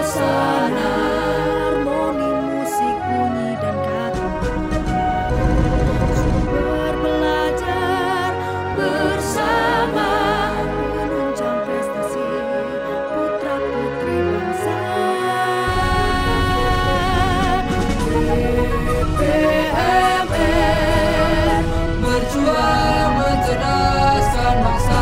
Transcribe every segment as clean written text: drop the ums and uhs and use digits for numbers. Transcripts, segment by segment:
suasana, harmoni musik bunyi dan kata. Sumber belajar bersama, menunjang prestasi putra-putri bangsa. DPMR berjuang mencerdaskan bangsa.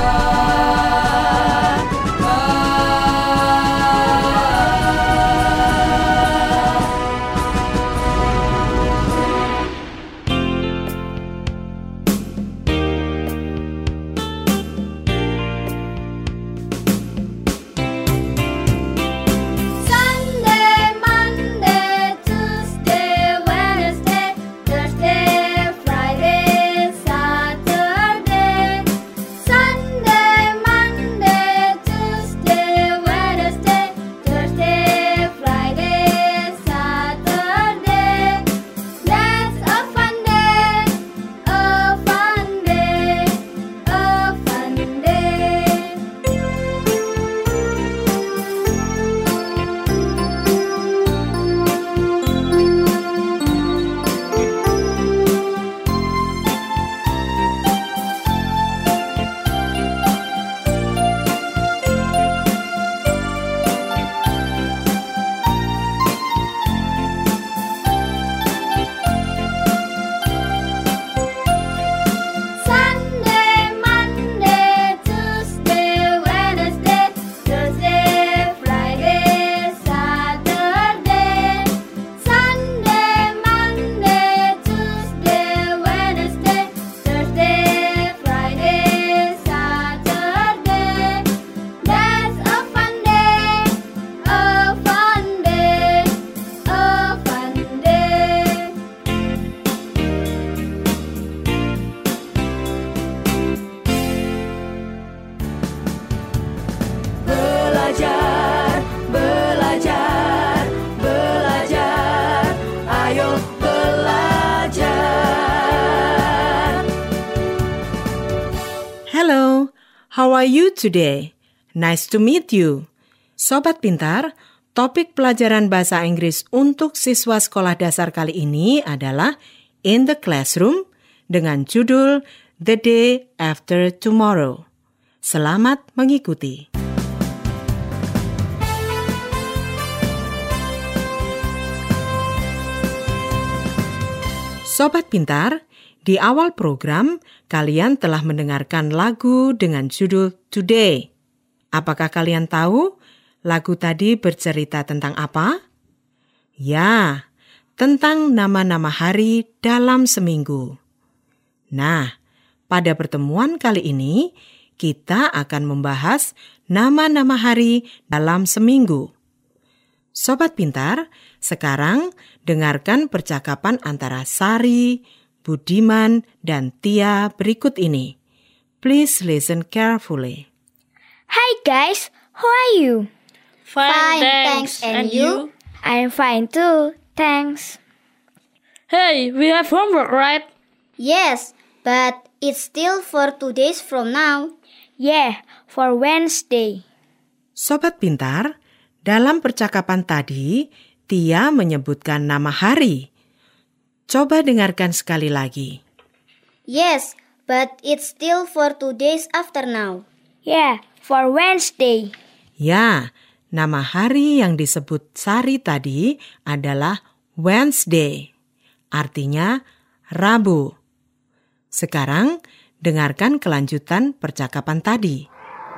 Hello, how are you today? Nice to meet you. Sobat Pintar, topik pelajaran bahasa Inggris untuk siswa sekolah dasar kali ini adalah In the Classroom dengan judul The Day After Tomorrow. Selamat mengikuti. Sobat Pintar, di awal program, kalian telah mendengarkan lagu dengan judul Today. Apakah kalian tahu lagu tadi bercerita tentang apa? Ya, tentang nama-nama hari dalam seminggu. Nah, pada pertemuan kali ini, kita akan membahas nama-nama hari dalam seminggu. Sobat Pintar, sekarang dengarkan percakapan antara Sari, Budiman, dan Tia berikut ini. Please listen carefully. Hi guys, how are you? Fine, thanks. And you? I'm fine too, thanks. Hey, we have homework, right? Yes, but it's still for 2 days from now. Yeah, for Wednesday. Sobat Pintar, dalam percakapan tadi, Tia menyebutkan nama hari. Coba dengarkan sekali lagi. Yes, but it's still for 2 days after now. Yeah, for Wednesday. Ya, nama hari yang disebut Sari tadi adalah Wednesday. Artinya Rabu. Sekarang, dengarkan kelanjutan percakapan tadi.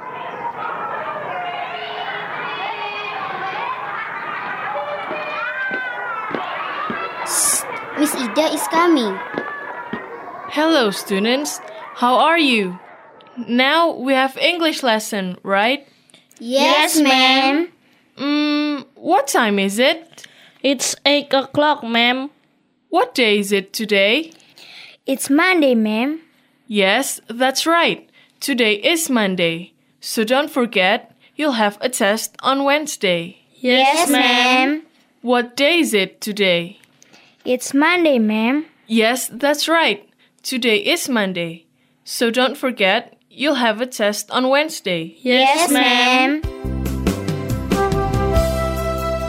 Miss Ida is coming. Hello, students. How are you? Now we have English lesson, right? Yes, ma'am. What time is it? It's 8 o'clock, ma'am. What day is it today? It's Monday, ma'am. Yes, that's right. Today is Monday. So don't forget, you'll have a test on Wednesday. Yes, ma'am. What day is it today? It's Monday, ma'am. Yes, that's right. Today is Monday. So don't forget, you'll have a test on Wednesday. Yes, ma'am.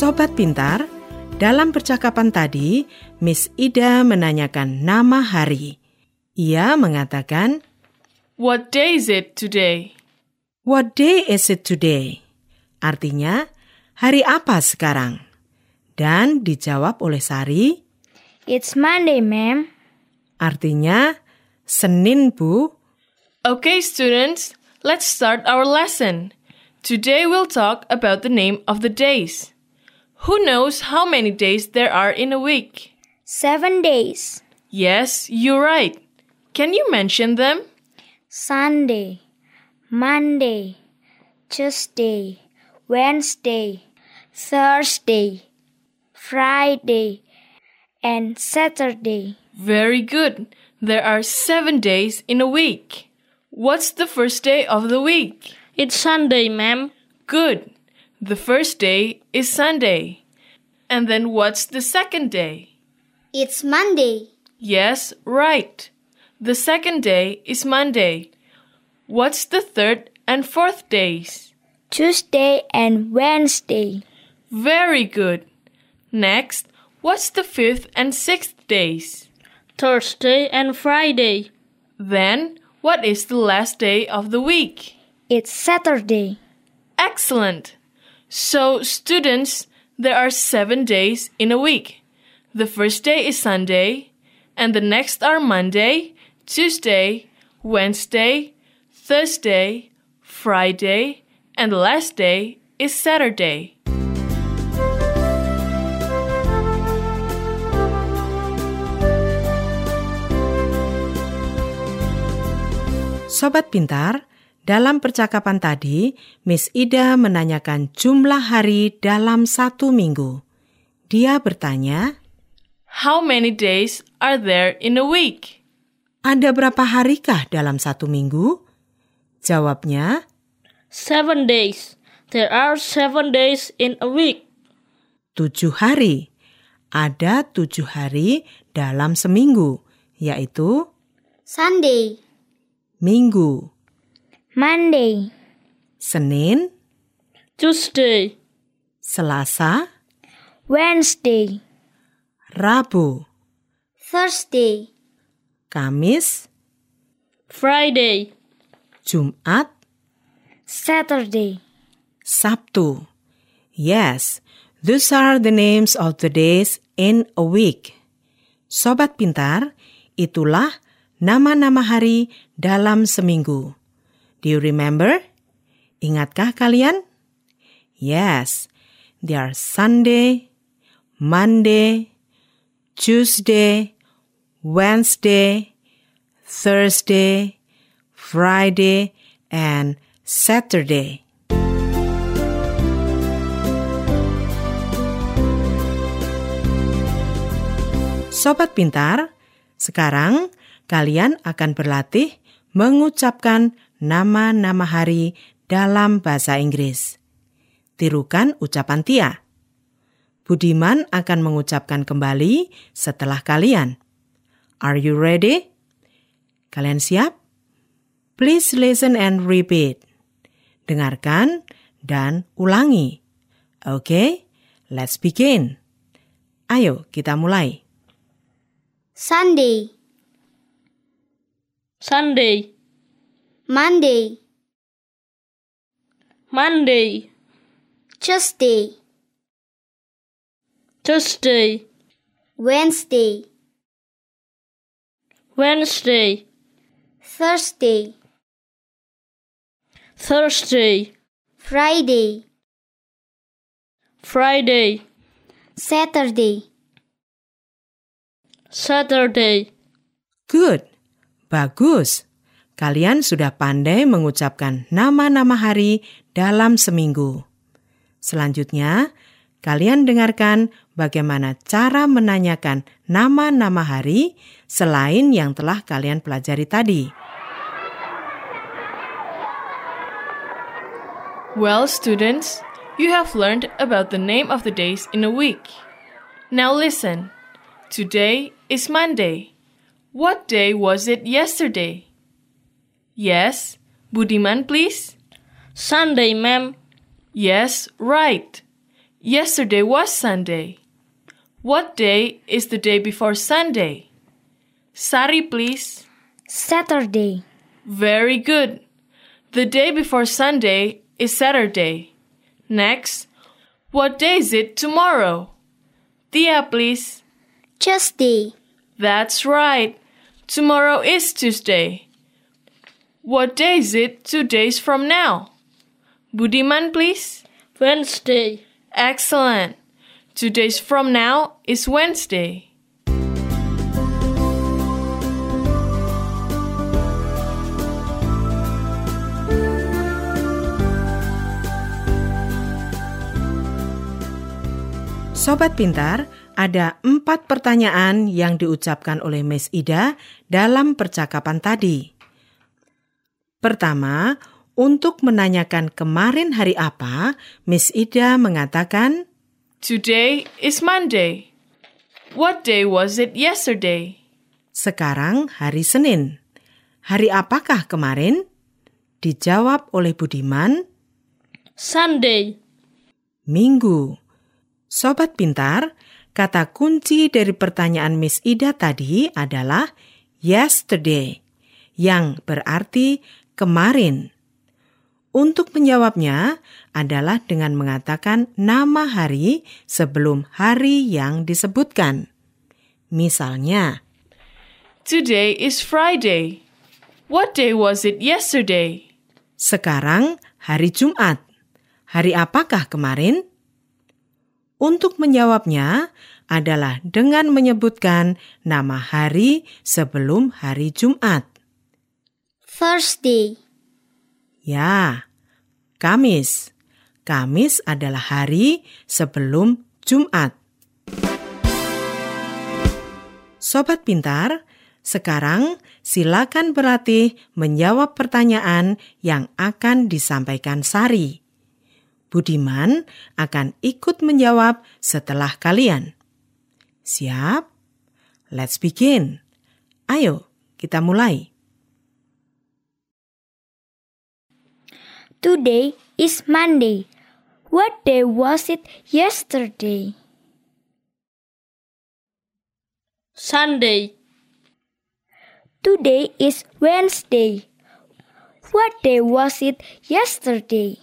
Sobat Pintar, dalam percakapan tadi, Miss Ida menanyakan nama hari. Ia mengatakan, What day is it today? What day is it today? Artinya, hari apa sekarang? Dan dijawab oleh Sari, It's Monday, ma'am. artinya, Senin, Bu. Okay, students, let's start our lesson. Today we'll talk about the name of the days. Who knows how many days there are in a week? 7 days. Yes, you're right. Can you mention them? Sunday, Monday, Tuesday, Wednesday, Thursday, Friday, and Saturday. Very good. There are 7 days in a week. What's the first day of the week? It's Sunday, ma'am. Good. The first day is Sunday. And then what's the second day? It's Monday. Yes, right. The second day is Monday. What's the third and fourth days? Tuesday and Wednesday. Very good. Next, what's the fifth and sixth days? Thursday and Friday. Then, what is the last day of the week? It's Saturday. Excellent. So, students, there are 7 days in a week. The first day is Sunday, and the next are Monday, Tuesday, Wednesday, Thursday, Friday, and the last day is Saturday. Sobat Pintar, dalam percakapan tadi, Miss Ida menanyakan jumlah hari dalam 1 minggu. Dia bertanya, How many days are there in a week? ada berapa harikah dalam 1 minggu? Jawabnya, 7 days. There are 7 days in a week. 7 hari. Ada 7 hari dalam seminggu, yaitu Sunday. Minggu, Monday, Senin, Tuesday, Selasa, Wednesday, Rabu, Thursday. Kamis, Friday, Jumat, Saturday. Sabtu. Yes, those are the names of the days in a week. Sobat Pintar, itulah nama-nama hari dalam seminggu. Do you remember? Ingatkah kalian? Yes, they are Sunday, Monday, Tuesday, Wednesday, Thursday, Friday, and Saturday. Sobat Pintar, sekarang kalian akan berlatih mengucapkan nama-nama hari dalam bahasa Inggris. Tirukan ucapan Tia. Budiman akan mengucapkan kembali setelah kalian. Are you ready? Kalian siap? Please listen and repeat. Dengarkan dan ulangi. Okay, let's begin. Ayo kita mulai. Sunday. Sunday, Monday. Monday, Tuesday. Tuesday, Wednesday. Wednesday, Thursday. Thursday, Friday. Friday, Saturday. Saturday. Good. Bagus. Kalian sudah pandai mengucapkan nama-nama hari dalam seminggu. Selanjutnya, kalian dengarkan bagaimana cara menanyakan nama-nama hari selain yang telah kalian pelajari tadi. Well, students, you have learned about the name of the days in a week. Now listen. Today is Monday. What day was it yesterday? Yes, Budiman, please. Sunday, ma'am. Yes, right. Yesterday was Sunday. What day is the day before Sunday? Sari, please. Saturday. Very good. The day before Sunday is Saturday. Next, what day is it tomorrow? Tia, please. Tuesday. That's right. Tomorrow is Tuesday. What day is it 2 days from now? Budiman, please. Wednesday. Excellent. 2 days from now is Wednesday. Sobat Pintar, ada 4 pertanyaan yang diucapkan oleh Miss Ida dalam percakapan tadi. Pertama, untuk menanyakan kemarin hari apa, Miss Ida mengatakan, Today is Monday. What day was it yesterday? Sekarang hari Senin. Hari apakah kemarin? Dijawab oleh Budiman, Sunday. Minggu. Sobat Pintar, kata kunci dari pertanyaan Miss Ida tadi adalah yesterday, yang berarti kemarin. Untuk menjawabnya adalah dengan mengatakan nama hari sebelum hari yang disebutkan. Misalnya, Today is Friday. What day was it yesterday? sekarang hari Jumat. Hari apakah kemarin? Untuk menjawabnya adalah dengan menyebutkan nama hari sebelum hari Jumat. Thursday. Ya, Kamis. Kamis adalah hari sebelum Jumat. Sobat Pintar, sekarang silakan berlatih menjawab pertanyaan yang akan disampaikan Sari. Budiman akan ikut menjawab setelah kalian. Siap? Let's begin. Ayo, kita mulai. Today is Monday. What day was it yesterday? Sunday. Today is Wednesday. What day was it yesterday?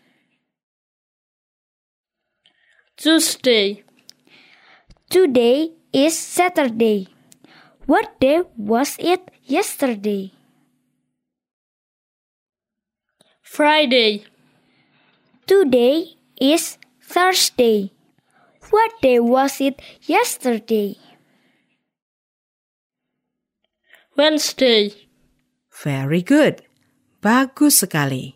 Tuesday. Today is Saturday. What day was it yesterday? Friday. Today is Thursday. What day was it yesterday? Wednesday. Very good. Bagus sekali.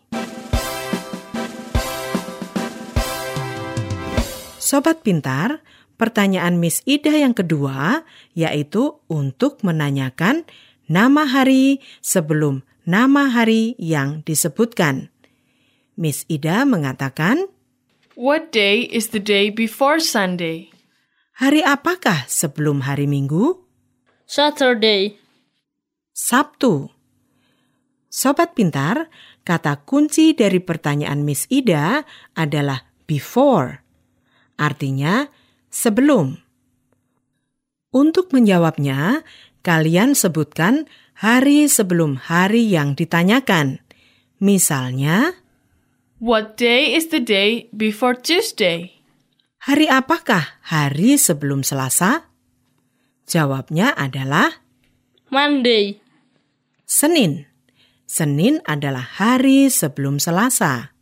Sobat Pintar, pertanyaan Miss Ida yang kedua yaitu untuk menanyakan nama hari sebelum nama hari yang disebutkan. Miss Ida mengatakan, What day is the day before Sunday? hari apakah sebelum hari Minggu? Saturday. Sabtu. Sobat Pintar, kata kunci dari pertanyaan Miss Ida adalah before. Artinya sebelum. Untuk menjawabnya, kalian sebutkan hari sebelum hari yang ditanyakan. Misalnya, What day is the day before Tuesday? hari apakah hari sebelum Selasa? Jawabnya adalah Monday. Senin. Senin adalah hari sebelum Selasa.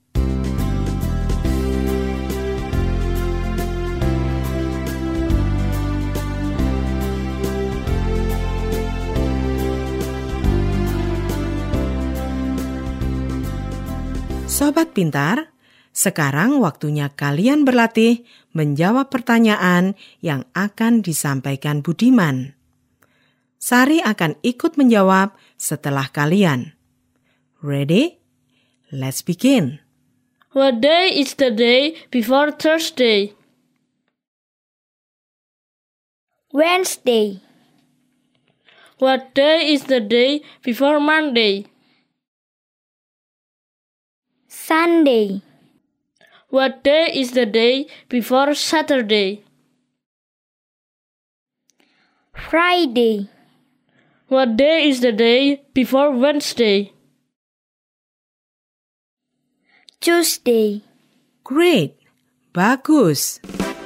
Sobat Pintar, sekarang waktunya kalian berlatih menjawab pertanyaan yang akan disampaikan Budiman. Sari akan ikut menjawab setelah kalian. Ready? Let's begin. What day is the day before Thursday? Wednesday. What day is the day before Monday? Sunday. What day is the day before Saturday? Friday. What day is the day before Wednesday? Tuesday. Great, bagus.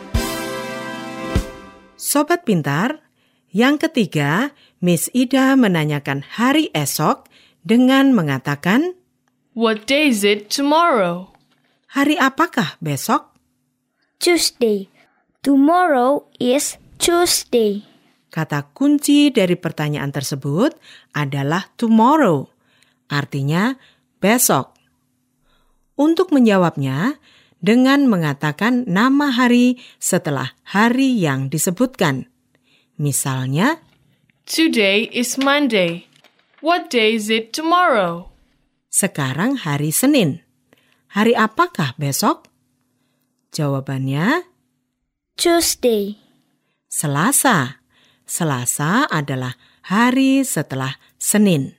Sobat Pintar, yang ketiga, Miss Ida menanyakan hari esok dengan mengatakan, What day is it tomorrow? hari apakah besok? Tuesday. Tomorrow is Tuesday. Kata kunci dari pertanyaan tersebut adalah tomorrow, artinya besok. Untuk menjawabnya, dengan mengatakan nama hari setelah hari yang disebutkan. Misalnya, Today is Monday. What day is it tomorrow? sekarang hari Senin. Hari apakah besok? Jawabannya, Tuesday. Selasa. Selasa adalah hari setelah Senin.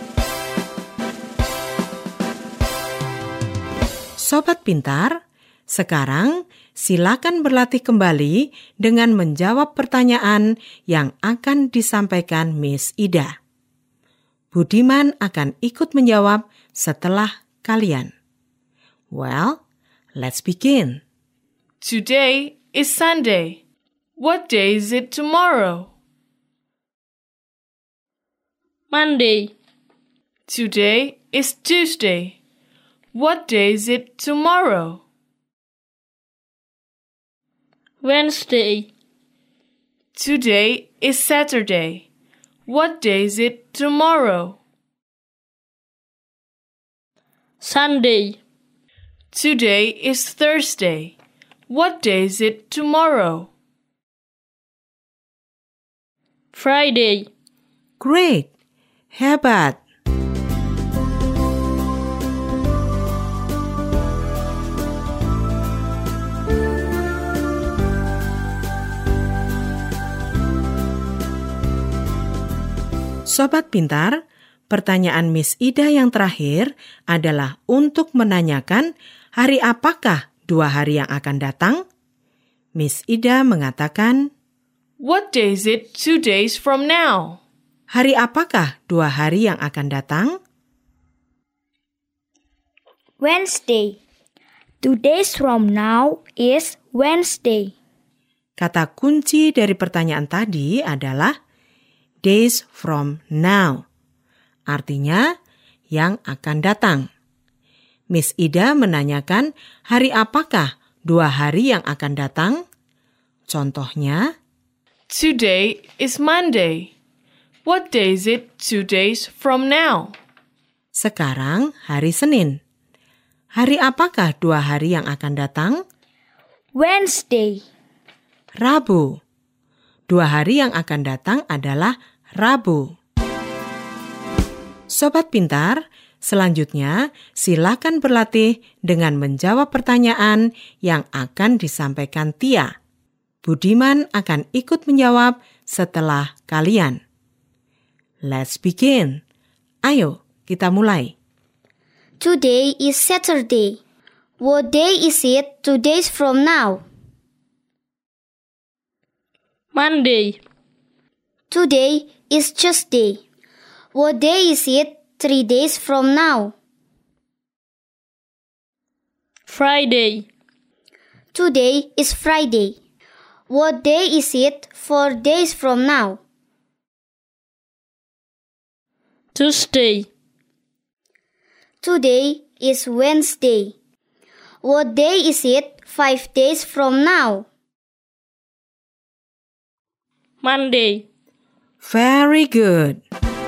Sobat Pintar, sekarang silakan berlatih kembali dengan menjawab pertanyaan yang akan disampaikan Miss Ida. Budiman akan ikut menjawab setelah kalian. Well, let's begin. Today is Sunday. What day is it tomorrow? Monday. Today is Tuesday. What day is it tomorrow? Wednesday. Today is Saturday. What day is it tomorrow? Sunday. Today is Thursday. What day is it tomorrow? Friday. Great, hebat. Sobat Pintar, pertanyaan Miss Ida yang terakhir adalah untuk menanyakan hari apakah 2 hari yang akan datang? Miss Ida mengatakan, What day is it 2 days from now? hari apakah 2 hari yang akan datang? Wednesday. 2 days from now is Wednesday. Kata kunci dari pertanyaan tadi adalah days from now. Artinya yang akan datang. Miss Ida menanyakan hari apakah 2 hari yang akan datang? Contohnya, Today is Monday. What day is it 2 days from now? sekarang hari Senin. Hari apakah 2 hari yang akan datang? Wednesday. Rabu. 2 hari yang akan datang adalah Rabu. Sobat Pintar, selanjutnya silakan berlatih dengan menjawab pertanyaan yang akan disampaikan Tia. Budiman akan ikut menjawab setelah kalian. Let's begin. Ayo, kita mulai. Today is Saturday. What day is it 2 days from now? Monday. Today is Tuesday. What day is it 3 days from now? Friday. Today is Friday. What day is it 4 days from now? Tuesday. Today is Wednesday. What day is it 5 days from now? Monday. Very good.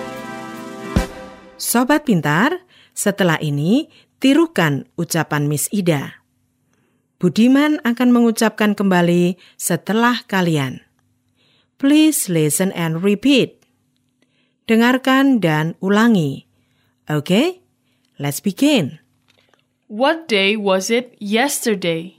Sobat Pintar, setelah ini tirukan ucapan Miss Ida. Budiman akan mengucapkan kembali setelah kalian. Please listen and repeat. Dengarkan dan ulangi. Okay? Let's begin. What day was it yesterday?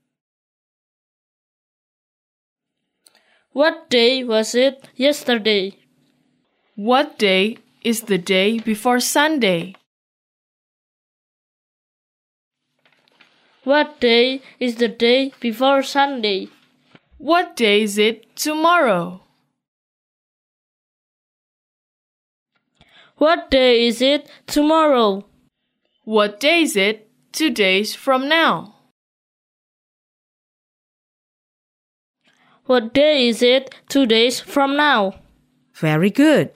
What day was it yesterday? What day is the day before Sunday? What day is the day before Sunday? What day is it tomorrow? What day is it tomorrow? What day is it 2 days from now? What day is it 2 days from now? Very good.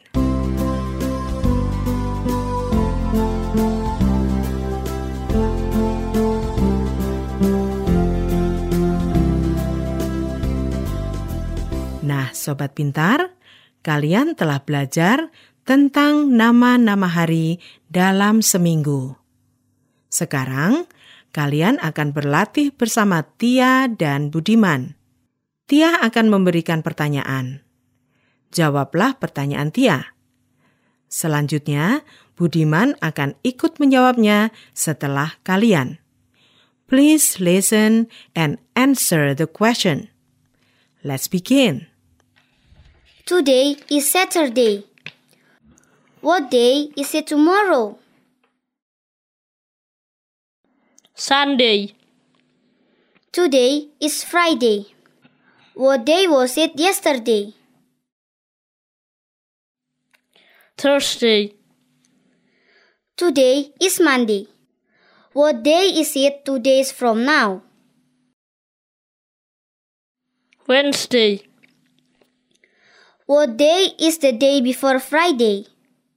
Nah, Sobat Pintar, kalian telah belajar tentang nama-nama hari dalam seminggu. Sekarang, kalian akan berlatih bersama Tia dan Budiman. Tia akan memberikan pertanyaan. Jawablah pertanyaan Tia. Selanjutnya, Budiman akan ikut menjawabnya setelah kalian. Please listen and answer the question. Let's begin. Today is Saturday. What day is it tomorrow? Sunday. Today is Friday. What day was it yesterday? Thursday. Today is Monday. What day is it 2 days from now? Wednesday. What day is the day before Friday?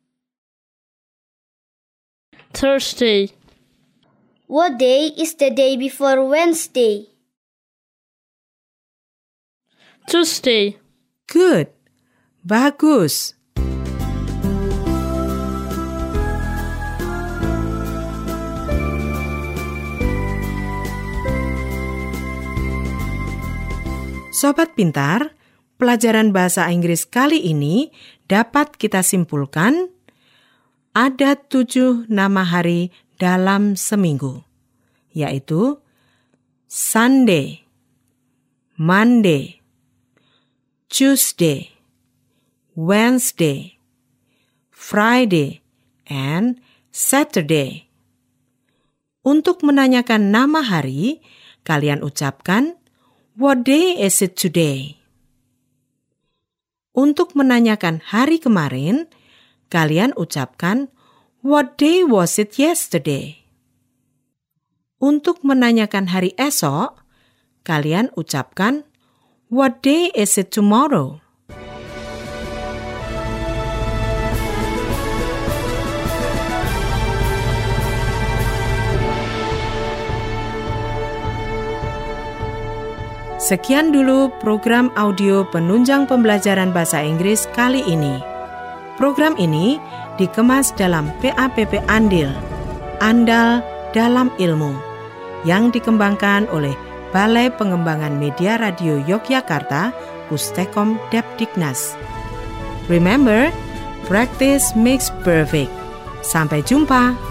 Thursday. What day is the day before Wednesday? Tuesday. Good. Bagus. Sobat Pintar, pelajaran bahasa Inggris kali ini dapat kita simpulkan ada 7 nama hari dalam seminggu, yaitu Sunday, Monday, Tuesday, Wednesday, Friday, and Saturday. Untuk menanyakan nama hari, kalian ucapkan, "What day is it today?" Untuk menanyakan hari kemarin, kalian ucapkan, "What day was it yesterday?" Untuk menanyakan hari esok, kalian ucapkan, "What day is it tomorrow?" Sekian dulu program audio penunjang pembelajaran bahasa Inggris kali ini. Program ini dikemas dalam PAPP Andil, Andal dalam Ilmu, yang dikembangkan oleh Balai Pengembangan Media Radio Yogyakarta, Pustekom Depdiknas. Remember, practice makes perfect. Sampai jumpa.